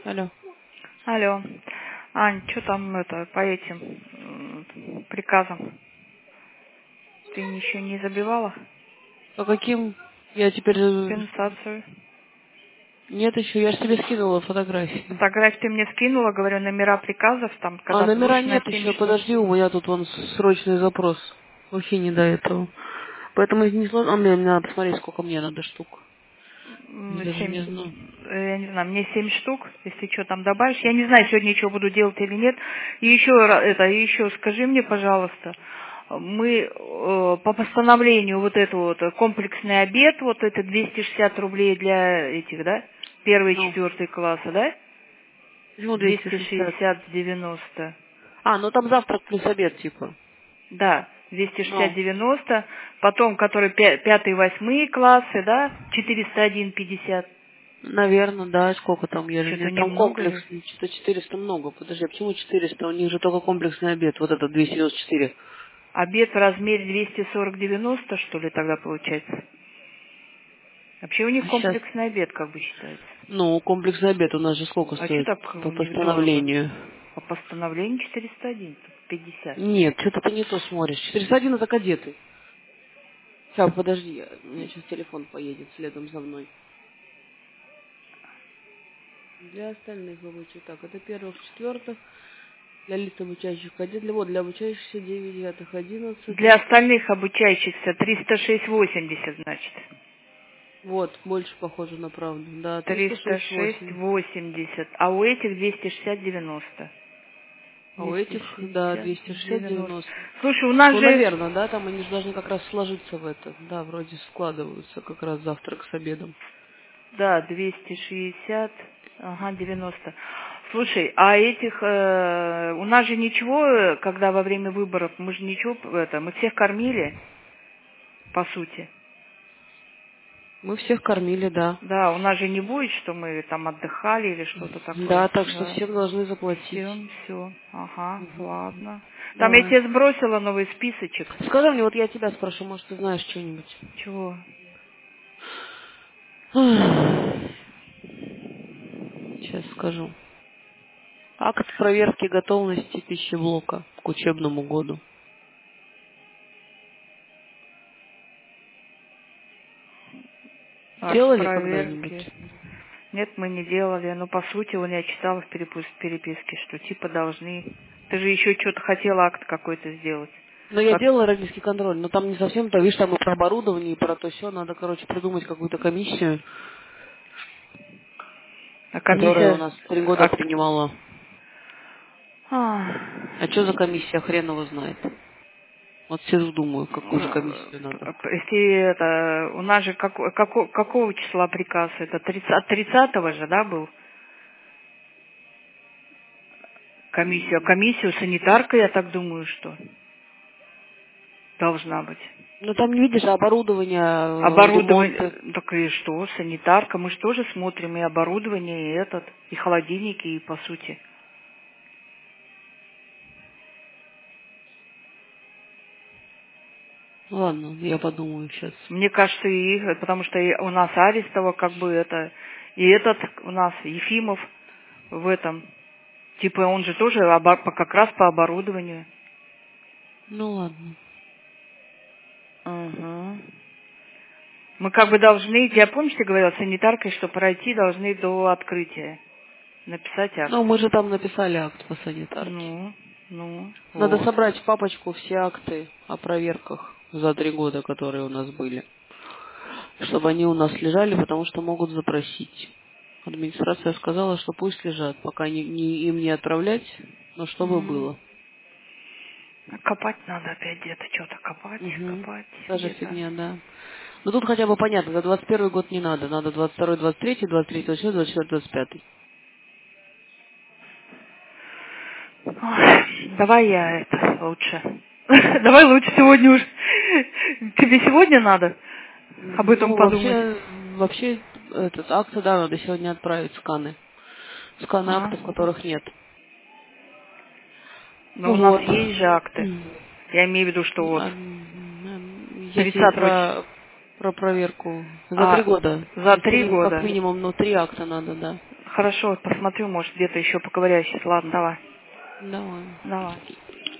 Алло. Алло. Ань, что там это по этим приказам? Ты еще не забивала? По каким? Я теперь... Компенсацию. Нет еще, я же тебе скинула фотографии. Фотографию ты мне скинула, говорю, номера приказов, там, А когда номера свыше на нет 7 еще, штук. подожди, у меня тут вон срочный запрос. Вообще не до этого. Поэтому не сложно. А мне надо посмотреть, сколько мне надо штук. Я даже 7, не знаю. я не знаю, мне 7 штук, если что там добавишь. Я не знаю, сегодня что буду делать или нет. И еще еще скажи мне, пожалуйста, мы по постановлению вот это вот комплексный обед, вот это 260 рублей для этих, да? Первый, Ну, четвертый класса, да? почему 260? 260-90. А, ну там завтрак плюс обед, типа. Да, Ну, 260-90. Потом, который пятый, восьмые классы, да? 401-50. наверное, да, сколько там, я же Что-то не... Там немного комплекс, ли? что-то 400 много. Подожди, а почему 400? У них же только комплексный обед, вот это 294. Обед в размере 240-90, что ли, тогда получается? Вообще у них А сейчас... комплексный обед, как бы считается. Ну, комплексный обед у нас же сколько А что стоит так по у них дорого? постановлению? По постановлению 401, 50. Нет, что-то ты не то смотришь. 401 это кадеты. Сейчас, подожди, у меня сейчас телефон поедет следом за мной. Для остальных обучающих. Так, это первых, четвертых. Для лиц обучающих кадет. Для обучающихся 9, 9, 11. Для остальных обучающихся 306-80, значит. Вот, больше похоже на правду. Да, 306,8. 306-80. А у этих 260-90. А у этих, да, 260-90. 260-90. Слушай, у нас Ну, же... наверное, да, там они же должны как раз сложиться в это. Да, вроде складываются как раз завтрак с обедом. Да, 260, ага, 90. Слушай, а этих, у нас же ничего, когда во время выборов, мы же ничего, мы всех кормили, по сути. Мы всех кормили, да. Да, у нас же не будет, что мы там отдыхали или что-то такое. Да, так что Да. всем должны заплатить. Все, ага, Мгм. ладно. Там я Давай. тебе сбросила новый списочек. Скажи мне, вот я тебя спрошу, может, ты знаешь что-нибудь? Чего? Сейчас скажу. Акт проверки готовности пищеблока к учебному году. Акт Делали проверки. когда-нибудь? Нет, мы не делали. Но по сути, вон я читала в переписке, что типа должны. Ты же еще что-то хотела акт какой-то сделать. Но я Как? делала родительский контроль, но там не совсем, то видишь, там и про оборудование, и про то все. Надо, короче, придумать какую-то комиссию, А которая у комиссия... нас 3 года принимала. А, А что за комиссия, хрен его знает. Вот сижу, думаю, какую же комиссию надо. Если это... У нас же какого числа приказ? Это 30-го же, да, был? Комиссия. Комиссию санитарка, я так думаю, что должна быть. Ну там, не видишь, оборудование, ремонт. Оборудование, так и что, санитарка, мы же тоже смотрим и оборудование, и этот, и холодильники, и по сути. Ладно, я подумаю сейчас. Мне кажется, и их, потому что и у нас Арестова, как бы это, и этот у нас Ефимов в этом, типа он же тоже как раз по оборудованию. Ну ладно. Угу. Мы как бы должны, я помнишь, ты говорила санитаркой, что пройти должны до открытия, написать акт. Ну, мы же там написали акт по санитарке. Ну, Надо вот. собрать в папочку все акты о проверках за 3 года, которые у нас были. Чтобы они у нас лежали, потому что могут запросить. Администрация сказала, что пусть лежат, пока им не отправлять, но чтобы М. было. Копать надо опять где-то, что-то Угу. копать Та же где-то. фигня, да. Но тут хотя бы понятно, за 21 год не надо. Надо 22, 23, 23, 24, 24, 25. Ой, давай я это лучше. Давай лучше сегодня уж. Тебе сегодня надо об этом Ну, подумать? вообще, этот акт, да, надо сегодня отправить сканы. Сканы А? актов, которых нет. Но у нас Вот. есть же акты. Я имею в виду, что вот Я тебе 30 про проверку. За 3 года. за Здесь 3 как года. минимум, 3 акта надо, да. Хорошо, посмотрю, может, где-то еще поковыряюсь. Ладно, давай. Давай. Давай.